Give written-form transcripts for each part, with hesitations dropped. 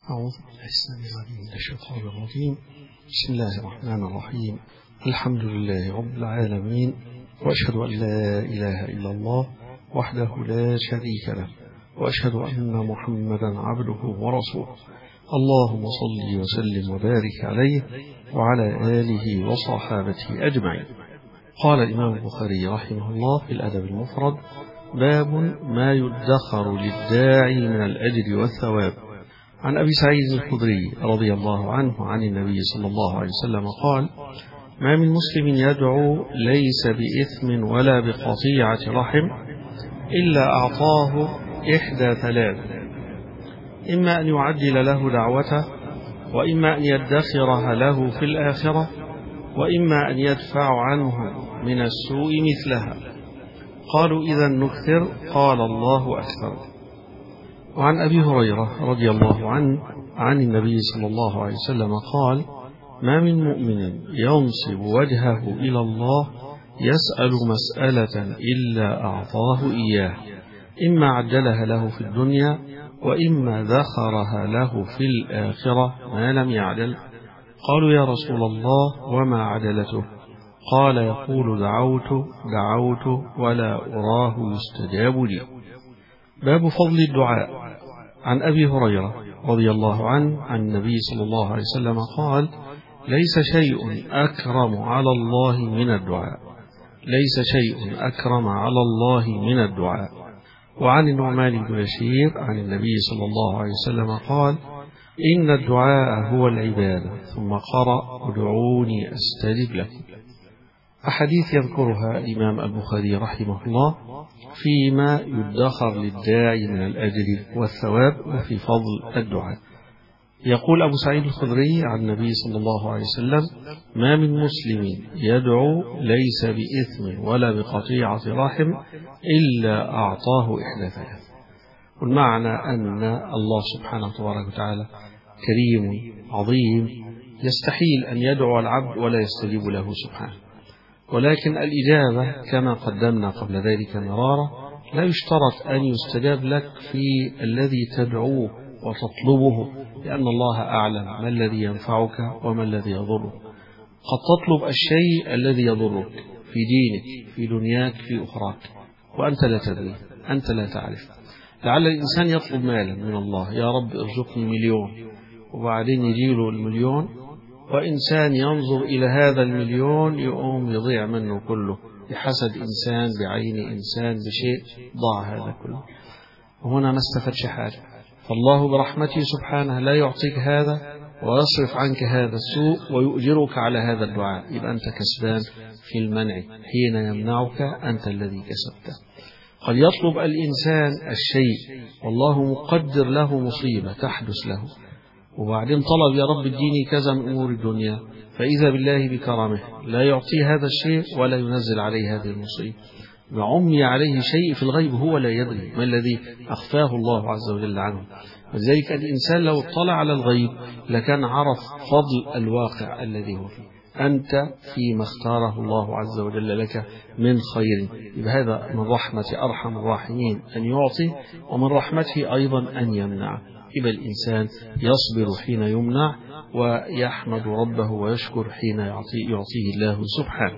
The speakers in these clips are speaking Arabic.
أعوذ بالله السميع العليم من الشيطان الرجيم. بسم الله الرحمن الرحيم. الحمد لله رب العالمين، وأشهد أن لا إله إلا الله وحده لا شريك له، وأشهد أن محمدا عبده ورسوله. اللهم صل وسلم وبارك عليه وعلى آله وصحابته أجمعين. قال الإمام البخاري رحمه الله في الأدب المفرد: باب ما يدخر للداعي من الأجر والثواب. عن أبي سعيد الخدري رضي الله عنه عن النبي صلى الله عليه وسلم قال: ما من مسلم يدعو ليس بإثم ولا بقطيعة رحم إلا أعطاه إحدى ثلاث: إما أن يعجل له دعوته، وإما أن يدخرها له في الآخرة، وإما أن يدفع عنه من السوء مثلها. قالوا: إذا نكثر. قال: الله أكثر. وعن أبي هريرة رضي الله عنه عن النبي صلى الله عليه وسلم قال: ما من مؤمن ينصب وجهه إلى الله يسأل مسألة إلا أعطاه إياه، إما عجلها له في الدنيا، وإما ذخرها له في الآخرة ما لم يعجل. قالوا: يا رسول الله وما عجلته؟ قال: يقول: دعوت ولا أراه يستجاب لي. باب فضل الدعاء. عن أبي هريرة رضي الله عنه عن النبي صلى الله عليه وسلم قال: ليس شيء أكرم على الله من الدعاء، ليس شيء أكرم على الله من الدعاء. وعن النعمان بن بشير عن النبي صلى الله عليه وسلم قال: إن الدعاء هو العبادة. ثم قرأ: ادعوني أستجب لكم. أحاديث يذكرها الإمام البخاري رحمه الله فيما يدخر للداعي من الأجر والثواب وفي فضل الدعاء. يقول أبو سعيد الخدري عن النبي صلى الله عليه وسلم: ما من مسلم يدعو ليس بإثم ولا بقطيعة رحم إلا أعطاه إحدى ثلاث. والمعنى أن الله سبحانه وتعالى كريم عظيم، يستحيل أن يدعو العبد ولا يستجيب له سبحانه، ولكن الإجابة كما قدمنا قبل ذلك مرارا لا يشترط أن يستجاب لك في الذي تدعوه وتطلبه، لأن الله أعلم ما الذي ينفعك وما الذي يضرك. قد تطلب الشيء الذي يضرك في دينك، في دنياك، في أخراك، وأنت لا تدري، أنت لا تعرف. لعل الإنسان يطلب مالا من الله: يا رب ارزقني 1,000,000، وبعدين يجيله 1,000,000، وإنسان ينظر إلى هذا 1,000,000 يقوم يضيع منه كله بحسد إنسان، بعين إنسان، بشيء، ضاع هذا كله، وهنا ما استفدش حاجة. فالله برحمته سبحانه لا يعطيك هذا ويصرف عنك هذا السوء ويؤجرك على هذا الدعاء، يبقى أنت كسبان في المنع. حين يمنعك أنت الذي كسبته. قد يطلب الإنسان الشيء والله مقدر له مصيبة تحدث له، وبعدين طلب: يا رب اديني كذا من أمور الدنيا، فإذا بالله بكرمه لا يعطي هذا الشيء ولا ينزل عليه هذه المصيبة، وعمي عليه شيء في الغيب هو لا يدري ما الذي أخفاه الله عز وجل عنه. وذلك الإنسان لو اطلع على الغيب لكان عرف فضل الواقع الذي هو فيه. أنت فيما اختاره الله عز وجل لك من خير، هذا من رحمة أرحم الراحمين أن يعطي، ومن رحمته أيضا أن يمنع. يبقى الإنسان يصبر حين يمنع، ويحمد ربه ويشكر حين يعطيه الله سبحانه.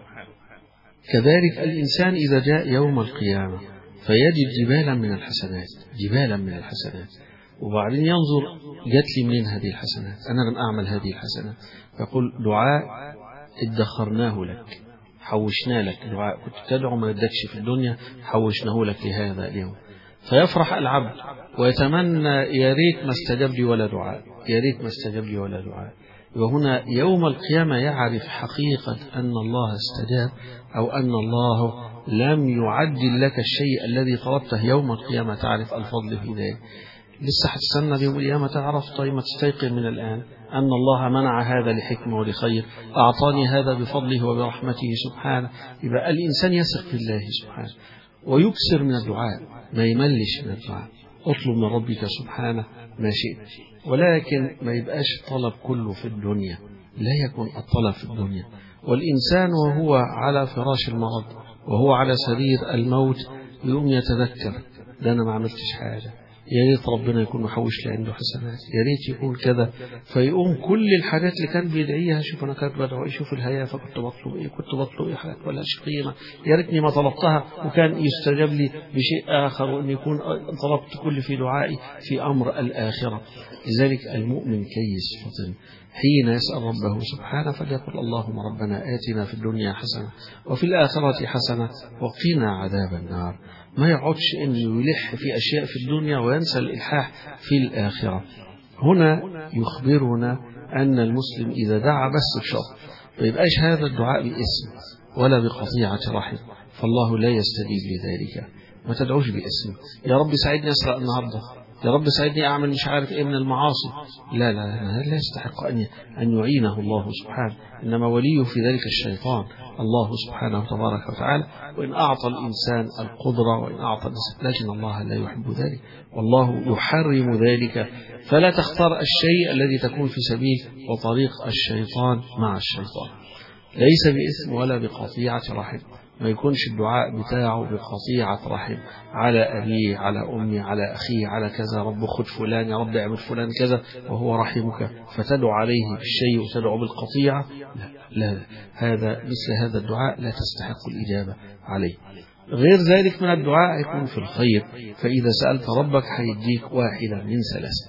كذلك الإنسان إذا جاء يوم القيامة فيجد جبالا من الحسنات، جبالا من الحسنات، وبعدين ينظر: جات لي منين هذه الحسنات؟ أنا لم أعمل هذه الحسنات. فيقول: دعاء ادخرناه لك، حوشنا لك. دعاء كنت تدعو ما ادكش في الدنيا، حوشناه لك لهذا اليوم. فيفرح العبد ويتمنى: يا ريت ما استجاب لي ولا دعاء، يا ريت ما استجاب لي ولا دعاء. وهنا يوم القيامة يعرف حقيقة أن الله استجاب، أو أن الله لم يعجل لك الشيء الذي طلبته. يوم القيامة تعرف الفضل في ذلك. لسه هتستنى يوم القيامة تعرف؟ طيب ما تستيقظ من الآن أن الله منع هذا لحكمة ولخير، أعطاني هذا بفضله وبرحمته سبحانه. يبقى الإنسان يثق في الله سبحانه ويكثر من الدعاء، ما يملش من الدعاء. اطلب من ربك سبحانه ما شئت، ولكن ما يبقاش الطلب كله في الدنيا، لا يكون الطلب في الدنيا. والإنسان وهو على فراش المرض وهو على سرير الموت يقوم يتذكر: ده أنا ما عملتش حاجة، يا ريت ربنا يكون محوش لي عنده حسنات، يا ريت يكون كذا. فيقوم كل الحاجات اللي كان بيدعيها، شوف أنا كنت بدعو إيه، شوف الهيافة كنت بطلب إيه، كنت بطلب إيه، حاجات ولا قيمة، يا ريتني ما طلبتها وكان يستجاب لي بشيء آخر، وأن يكون طلبت كل في دعائي في أمر الآخرة. لذلك المؤمن كيس فطن حين يسأل ربه سبحانه فليقل اللهم ربنا آتنا في الدنيا حسنة وفي الآخرة حسنة وقنا عذاب النار. ما يقعدش إنه يلح في أشياء في الدنيا وينسى الإلحاح في الآخرة. هنا يخبرنا أن المسلم إذا دعا بس بشرط ما يبقاش هذا الدعاء باسم ولا بقطيعة رحم، فالله لا يستجيب لذلك. ما تدعوش باسم يا رب ساعدني أسرق النهارده، يا رب ساعدني أعمل مش عارف إيه من المعاصي. لا لا لا يستحق أن يعينه الله سبحانه، إنما وليه في ذلك الشيطان الله سبحانه تبارك وتعالى. وإن أعطى الإنسان القدرة وإن أعطى الإنسان، لكن الله لا يحب ذلك والله يحرم ذلك. فلا تختار الشيء الذي تكون في سبيل وطريق الشيطان مع الشيطان، ليس بإثم ولا بقطيعة رحم. ما يكونش الدعاء بتاعه بقطيعة رحم على أبيه على أمي على أخيه على كذا، رب خذ فلان، يا رب اعمل فلان كذا وهو رحمك، فتدعو عليه بالشيء وتدعو بالقطيعة. لا هذا مثل هذا الدعاء لا تستحق الإجابة عليه. غير ذلك من الدعاء يكون في الخير، فإذا سألت ربك هيديك واحدة من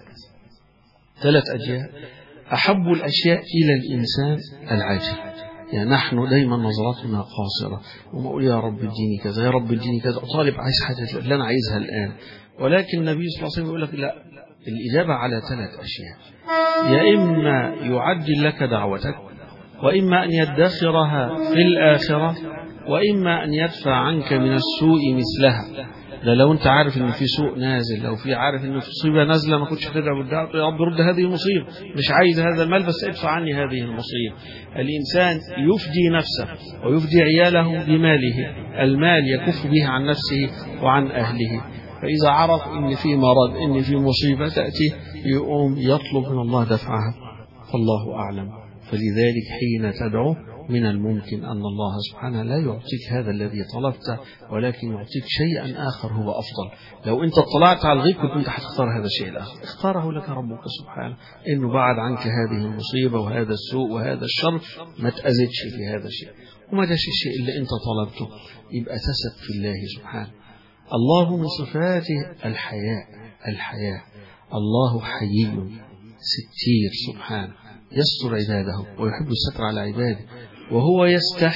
ثلاث أشياء. أحب الأشياء إلى الإنسان العاجل. يعني نحن دايما نظرتنا قاصرة، وما أقول يا رب اديني كذا، يا رب اديني كذا، طالب عايز حاجة اللي أنا عايزها الآن. ولكن النبي صلى الله عليه وسلم يقول لك لا، الإجابة على ثلاث أشياء: يا إما يعجل لك دعوتك، وإما أن يدخرها في الآخرة، وإما أن يدفع عنك من السوء مثلها. ده لو انت عارف ان في سوء نازل، لو في عارف ان في مصيبه نازله، ما كنتش هتدعو بالدعوه يا رب رد هذه المصيبه، مش عايز هذا المال بس ادفع عني هذه المصيبه. الانسان يفدي نفسه ويفدي عياله بماله، المال يكف به عن نفسه وعن اهله. فاذا عرف ان في مرض ان في مصيبه تاتي يقوم يطلب من الله دفعها، فالله اعلم. فلذلك حين تدعو من الممكن أن الله سبحانه لا يعطيك هذا الذي طلبته، ولكن يعطيك شيئا آخر هو أفضل. لو أنت اطلعت على الغيب كنت هتختار هذا الشيء الآخر، اختاره لك ربك سبحانه، إنه بعد عنك هذه المصيبة وهذا السوء وهذا الشر، ما تأذتش في هذا الشيء وما داش الشيء اللي أنت طلبته. يبقى تثق في الله سبحانه. الله من صفاته الحياء. الله حيي ستير سبحانه، يستر عباده ويحب الستر على عباده. وهو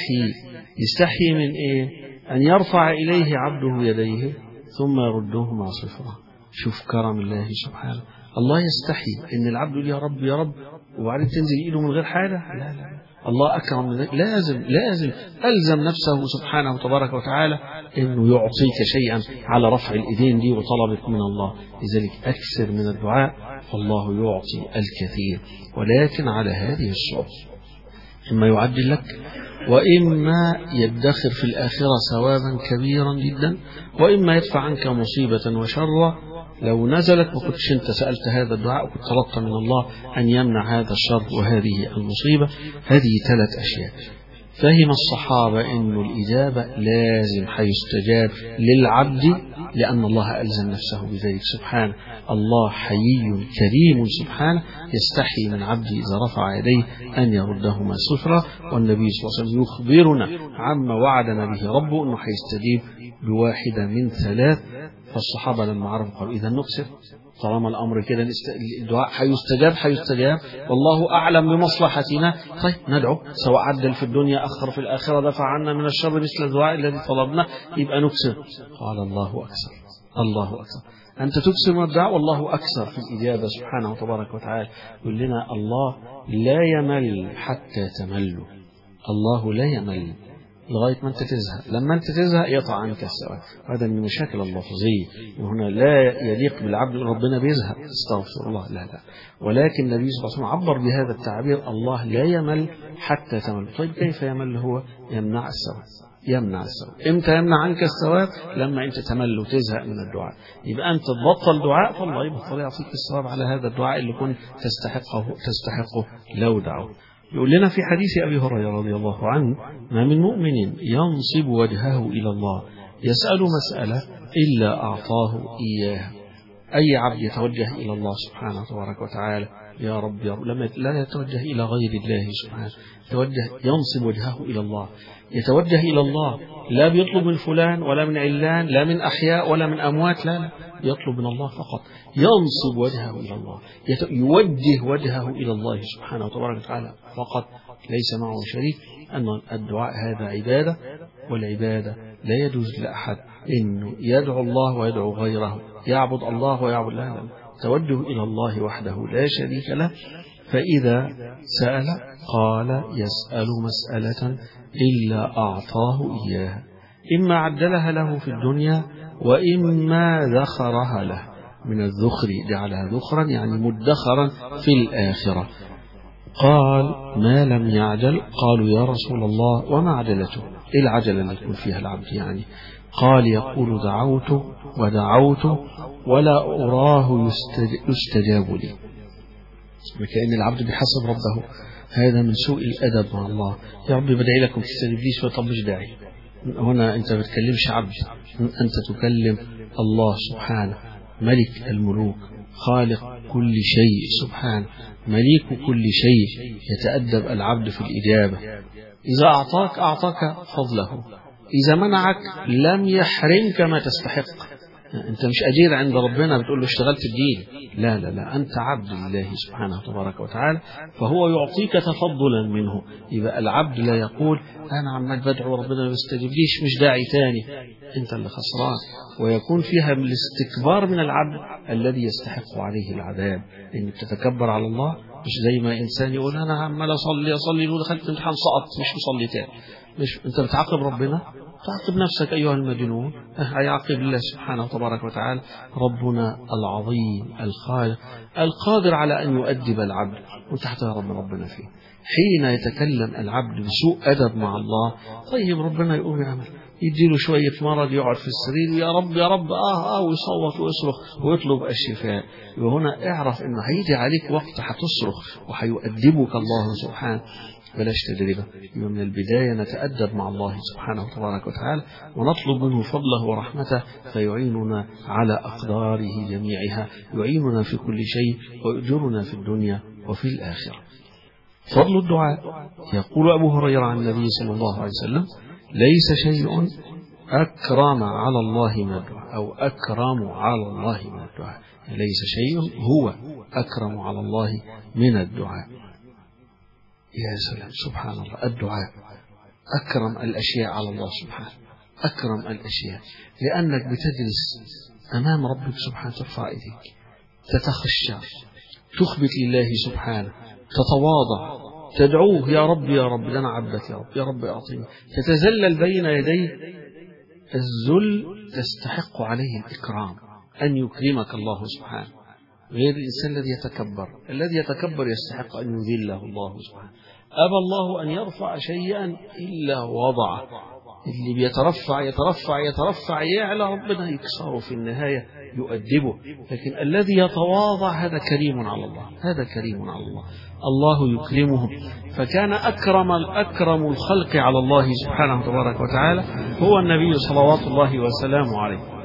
يستحي من إيه؟ أن يرفع إليه عبده يديه ثم يردهما صفرا. شوف كرم الله سبحانه. الله يستحي إن العبد يقول يا رب يا رب وبعدين تنزل إيده من غير حاجة. لا الله أكرم من ذلك. لازم ألزم نفسه سبحانه وتبارك وتعالى إنه يعطيك شيئا على رفع الإيدين دي وطلبك من الله. لذلك أكثر من الدعاء فالله يعطي الكثير، ولكن على هذه الصورة: إما يعجل لك، وإما يدخر في الآخرة ثوابا كبيرا جدا، وإما يدفع عنك مصيبة وشرا لو نزلت ما كنتش انت سألت هذا الدعاء وكنت طلبت من الله أن يمنع هذا الشر وهذه المصيبة. هذه ثلاث أشياء. فهم الصحابة أن الإجابة لازم حيستجاب للعبد، لأن الله ألزم نفسه بذلك سبحانه. الله حيي كريم سبحانه، يستحي من عبده إذا رفع يديه أن يردهما صفرا. والنبي صلى الله عليه وسلم يخبرنا عما وعدنا به ربه أنه حيستجيب بواحدة من ثلاث. فالصحابة لما عرفوا قالوا إذا نكسر، طالما الأمر كده الدعاء حيستجاب والله أعلم بمصلحتنا. طيب ندعو، سواء عدل في الدنيا أخر في الآخرة، دفع عنا من الشر مثل الدعاء الذي طلبنا، يبقى نكسر. قال الله أكثر. أنت تكسر من الدعاء والله أكثر في الإجابة سبحانه وتبارك وتعالى. يقول لنا الله لا يمل حتى تملوا. الله لا يمل لغاية ما أنت تزهق. لما أنت تزهق يقطع عنك الثواب. هذا من مشاكل اللفظية، هنا لا يليق بالعبد ربنا بيزهق استغفر الله، لا. ولكن النبي صلى الله عليه وسلم عبر بهذا التعبير: الله لا يمل حتى تمل. طيب كيف يمل؟ هو يمنع الثواب. امتى يمنع عنك الثواب؟ لما انت تمل وتزهق من الدعاء. يبقى انت تبطل دعاء فالله يبطل يعطيك الثواب على هذا الدعاء اللي كنت تستحقه لو دعوت. يقول لنا في حديث أبي هريرة رضي الله عنه: ما من مؤمن ينصب وجهه إلى الله يسأل مسألة إلا أعطاه إياها. أي عبد يتوجه إلى الله سبحانه تبارك وتعالى يا رب يا رب، لما لا يتوجه إلى غير الله سبحانه، يتوجه ينصب وجهه إلى الله، يتوجه إلى الله، لا بيطلب من فلان ولا من علان، لا من أحياء ولا من أموات، لا يطلب من الله فقط، ينصب وجهه إلى الله، يوجه وجهه إلى الله سبحانه تبارك وتعالى فقط، ليس معه شريك. أن الدعاء هذا عبادة، والعبادة لا يجوز لأحد إنه يدعو الله ويدعو غيره، يعبد الله ويعبد لا، توجه إلى الله وحده لا شريك له. فإذا سأل قال يسأل مسألة إلا أعطاه إياها، إما عدلها له في الدنيا وإما ذخرها له، من الذخر جعلها ذخرا يعني مدخرا في الآخرة. قال ما لم يعجل، قالوا يا رسول الله وما عجلته، إيه العجلة اللي يكون فيها العبد يعني؟ قال يقول دعوت ودعوت ولا أراه يستجاب لي، كأن العبد بحسب ربه. هذا من سوء الأدب مع الله. يا رب بدعي لكم تستجيبليش، طب مش داعي، هنا أنت بتكلمش عبد، أنت تكلم الله سبحانه، ملك الملوك، خالق كل شيء سبحانه، مليك كل شيء. يتأدب العبد في الإجابة. إذا أعطاك أعطاك فضله، إذا منعك لم يحرمك ما تستحق. أنت مش أجير عند ربنا بتقول له اشتغلت الدين، لا لا لا، أنت عبد لله سبحانه تبارك وتعالى، فهو يعطيك تفضلا منه. يبقى العبد لا يقول أنا عمال بدعو ربنا ما بيستجيبليش مش داعي تاني، أنت اللي خسران. ويكون فيها الاستكبار من العبد الذي يستحق عليه العذاب، إنك تتكبر على الله. مش زي ما إنسان يقول أنا عمال أصلي لو دخلت امتحان سقط مش مصلي تاني. مش أنت بتعاقب ربنا؟ تعاقب نفسك أيها المجنون. يعاقب الله سبحانه تبارك وتعالى. ربنا العظيم الخالق القادر على أن يؤدب العبد، وانت هتهرب من ربنا فيه. حين يتكلم العبد بسوء أدب مع الله، طيب ربنا يقوم يعمل، يديله شوية مرض يقعد في السرير يا رب يا رب ويصوت ويصرخ ويطلب الشفاء. وهنا اعرف انه هيجي عليك وقت هتصرخ وهيؤدبك الله سبحانه. بلاش تدريبه. من البداية نتأدب مع الله سبحانه تبارك وتعالى ونطلب منه فضله ورحمته، فيعيننا على أقداره جميعها، يعيننا في كل شيء ويؤجرنا في الدنيا وفي الآخرة. فضل الدعاء. يقول أبو هريرة عن النبي صلى الله عليه وسلم ليس شيء أكرم على الله من الدعاء، أو أكرم على الله من الدعاء. ليس شيء هو أكرم على الله من الدعاء. يا سلام سبحان الله، الدعاء أكرم الأشياء على الله سبحانه، أكرم الأشياء، لأنك بتجلس أمام ربك سبحانه، ترفع إيديك، تتخشى، تخبت لله سبحانه، تتواضع، تدعوه يا رب يا رب، أنا عبدك يا رب يا رب أعطيني، تتذلل بين يديه. الذل تستحق عليه الإكرام، أن يكرمك الله سبحانه، غير الإنسان الذي يتكبر. الذي يتكبر يستحق أن يذله الله سبحانه. أبى الله أن يرفع شيئا إلا وضعه. اللي بيترفع يترفع يترفع يعلى، ربنا يكسره في النهاية يؤدبه. لكن الذي يتواضع هذا كريم على الله، هذا كريم على الله، الله يكرمه. فكان أكرم الخلق على الله سبحانه تبارك وتعالى هو النبي صلوات الله وسلامه عليه.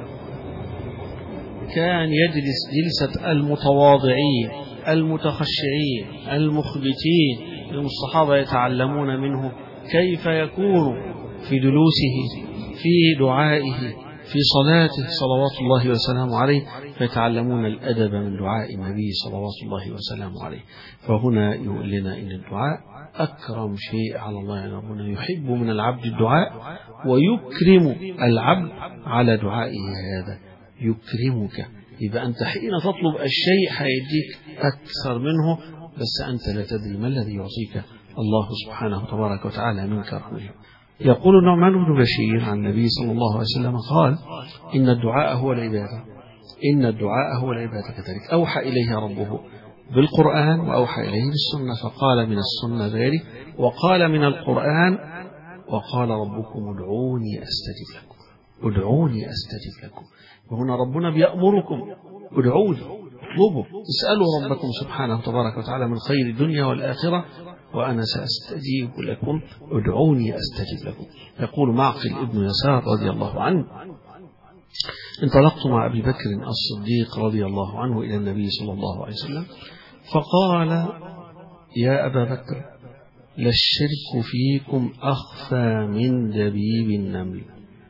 كان يجلس جلسة المتواضعين المتخشعين المخبتين. الصحابة يتعلمون منه كيف يكون في جلوسه، في دعائه، في صلاته صلوات الله وسلامه عليه، فيتعلمون الأدب من دعاء النبي صلوات الله وسلامه عليه. فهنا يقول لنا إن الدعاء أكرم شيء على الله، يعني ربنا يحب من العبد الدعاء ويكرم العبد على دعائه هذا، يكرمك. يبقى أنت حين تطلب الشيء هيديك أكثر منه، بس أنت لا تدري ما الذي يعطيك الله سبحانه تبارك وتعالى من كرمه. يقول النعمان بن بشير عن النبي صلى الله عليه وسلم قال إن الدعاء هو العبادة، إن الدعاء هو العبادة. كذلك أوحى إليه ربه بالقرآن وأوحى إليه بالسنة، فقال من السنة ذلك، وقال من القرآن وقال ربكم ادعوني أستجب لكم، ادعوني أستجب لكم. وهنا ربنا بيأمركم ادعوني، اطلبوا، اسألوا ربكم سبحانه تبارك وتعالى من خير الدنيا والآخرة وأنا سأستجيب لكم، ادعوني أستجب لكم. يقول معقل ابن يسار رضي الله عنه انطلقت مع أبي بكر الصديق رضي الله عنه إلى النبي صلى الله عليه وسلم فقال: يا أبا بكر، للشرك فيكم أخفى من دبيب النمل.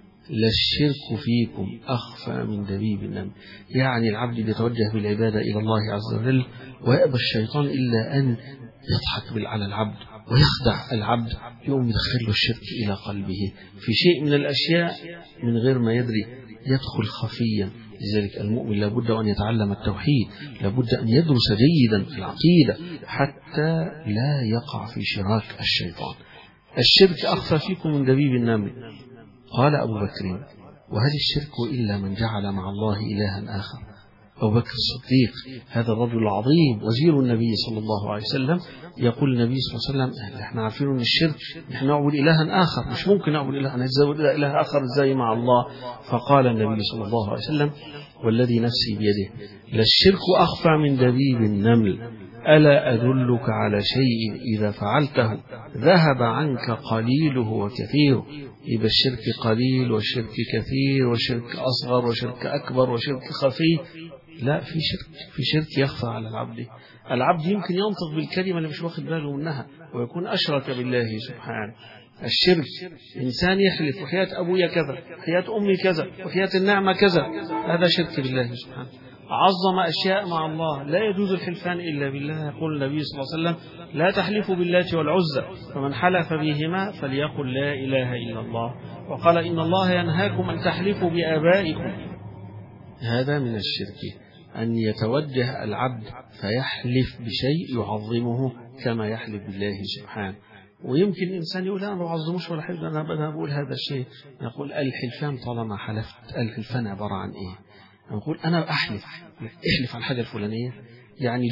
للشرك فيكم أخفى من دبيب النمل، يعني العبد بيتوجه بالعبادة إلى الله عز وجل ويأبى الشيطان إلا أن يضحك على العبد ويخدع العبد، يقوم يدخل الشرك إلى قلبه في شيء من الأشياء من غير ما يدري، يدخل خفيا. لذلك المؤمن لابد أن يتعلم التوحيد، لابد أن يدرس جيدا في العقيدة حتى لا يقع في شراك الشيطان. الشرك أخفى فيكم من دبيب النمل. قال أبو بكر: وهل الشرك إلا من جعل مع الله إلها آخر؟ أبو بكر الصديق هذا الرجل العظيم وزير النبي صلى الله عليه وسلم، يقول النبي صلى الله عليه وسلم: احنا عارفين ان الشرك نحن نعبد إلها آخر، مش ممكن نعبد إلها، نتزود إله آخر ازاي مع الله؟ فقال النبي صلى الله عليه وسلم: والذي نفسي بيده للشرك أخفى من دبيب النمل، ألا أدلك على شيء إذا فعلته ذهب عنك قليله وكثيره؟ يبقى الشرك قليل وشرك كثير وشرك أصغر وشرك أكبر وشرك خفي. لا، في شرك يخفى على العبد. العبد يمكن ينطق بالكلمة اللي مش واخد باله منها ويكون أشرك بالله سبحانه. الشرك إنسان يحلف: وحياة أبويا كذا، وحياة أمي كذا، وحياة النعمة كذا، هذا شرك بالله سبحانه. عظم أشياء مع الله، لا يجوز الحلفان إلا بالله. يقول النبي صلى الله عليه وسلم: لا تحلفوا باللات والعزى، فمن حلف بهما فليقل لا إله إلا الله. وقال: إن الله ينهاكم أن تحلفوا بآبائكم. هذا من الشرك، أن يتوجه العبد فيحلف بشيء يعظمه كما يحلف بالله سبحانه. ويمكن الإنسان يقول: أنا ما بعظموش ولا حلف، أنا بقول هذا الشيء. يقول: الحلفان طالما حلفت، الحلفان عبارة عن إيه؟ نقول: أنا أحلف، احلف على الحاجة الفلانية، يعني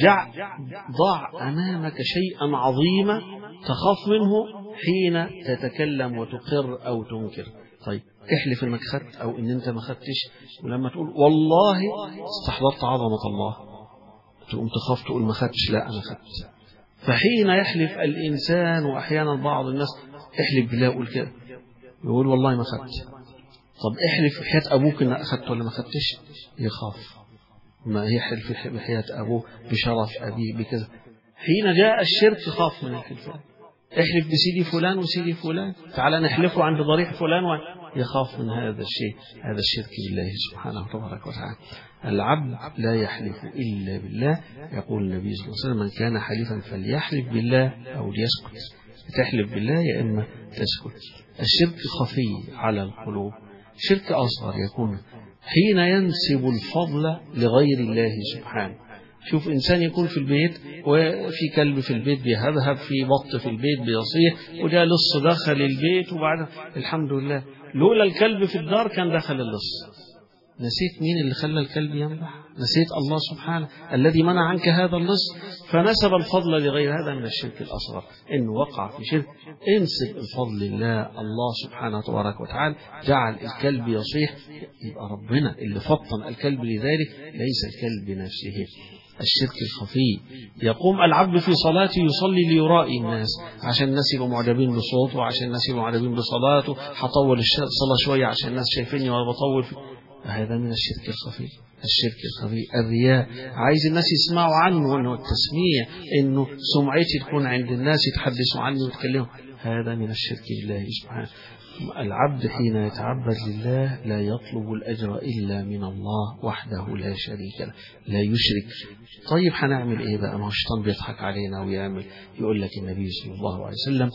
ضع أمامك شيئا عظيما تخاف منه حين تتكلم وتقر أو تنكر. طيب احلف انك خدت او ان انت ما خدتش، ولما تقول والله استحضرت عظمة الله تقوم تخاف تقول ما خدتش، لا انا خدت. فحين يحلف الانسان، واحيانا بعض الناس احلف بالله يقول كده، يقول والله ما خدت. طب احلف بحياة ابوك ان اخدت ولا ما خدتش، يخاف. ما يحلف بحياة ابوه، بشرف ابيه، بكذا. حين جاء الشرك خاف من الحلفان. احلف بسيدي فلان وسيدي فلان، تعال نحلفه عند ضريح فلان، يخاف من هذا الشيء. هذا الشرك بالله سبحانه تبارك وتعالى. العبد لا يحلف إلا بالله. يقول النبي صلى الله عليه وسلم: من كان حليفا فليحلف بالله أو ليسكت. تحلف بالله يا إما تسكت. الشرك خفي على القلوب. شرك أصغر يكون حين ينسب الفضل لغير الله سبحانه. شوف إنسان يكون في البيت وفي كلب في البيت بيهبهب، في بط في البيت بيصيح، وجاء لص دخل البيت، وبعد الحمد لله لولا الكلب في الدار كان دخل اللص. نسيت مين اللي خلى الكلب ينبح؟ نسيت الله سبحانه الذي منع عنك هذا اللص، فنسب الفضل لغير. هذا من الشرك الأصغر، إنه وقع في شرك. انسب الفضل لله. الله سبحانه تبارك وتعالى جعل الكلب يصيح، يبقى ربنا اللي فطن الكلب لذلك، ليس الكلب نفسه. الشرك الخفي يقوم العبد في صلاته يصلي ليرائي الناس، عشان الناس يبقوا معجبين بصوته، وعشان الناس يبقوا معجبين بصلاته، هطول الصلاة شوية عشان الناس شايفيني وأنا بطول. هذا من الشرك الخفي. الشرك الخفي الرياء، عايز الناس يسمعوا عنه، انه التسمية، انه سمعتي تكون عند الناس، يتحدثوا عني ويتكلموا. هذا من الشرك بالله سبحانه. العبد حين يتعبد لله لا يطلب الأجر إلا من الله وحده لا شريك له، لا يشرك. طيب هنعمل إيه بقى؟ ما هو الشيطان بيضحك علينا ويعمل. يقول لك النبي صلى الله عليه وسلم،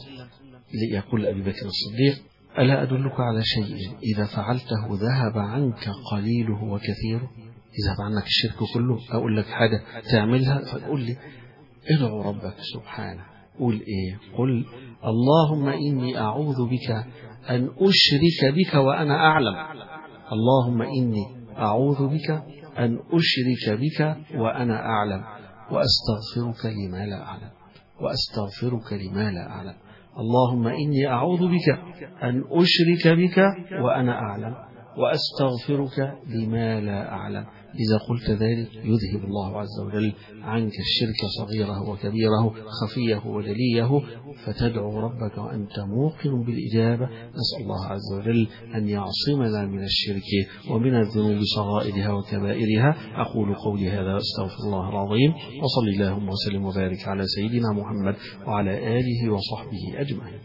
يقول أبي بكر الصديق: ألا أدلك على شيء إذا فعلته ذهب عنك قليله وكثيره؟ يذهب عنك الشرك كله. أقول لك حاجة تعملها فتقول لي ادعو ربك سبحانه. قول إيه؟ قل: اللهم إني أعوذ بك أن أشرك بك وأنا أعلم. اللهم إني أعوذ بك أن أشرك بك وأنا أعلم، وأستغفرك لما لا أعلم، وأستغفرك لما لا أعلم. اللهم إني أعوذ بك أن أشرك بك وأنا أعلم، وأستغفرك لما لا أعلم. إذا قلت ذلك يذهب الله عز وجل عنك الشرك صغيره وكبيره خفيه وجليه، فتدعو ربك وأنت موقن بالإجابة. نسأل الله عز وجل أن يعصمنا من الشرك ومن الذنوب صغائرها وكبائرها. أقول قولي هذا أستغفر الله العظيم، وصلي اللهم وسلم وبارك على سيدنا محمد وعلى آله وصحبه أجمعين.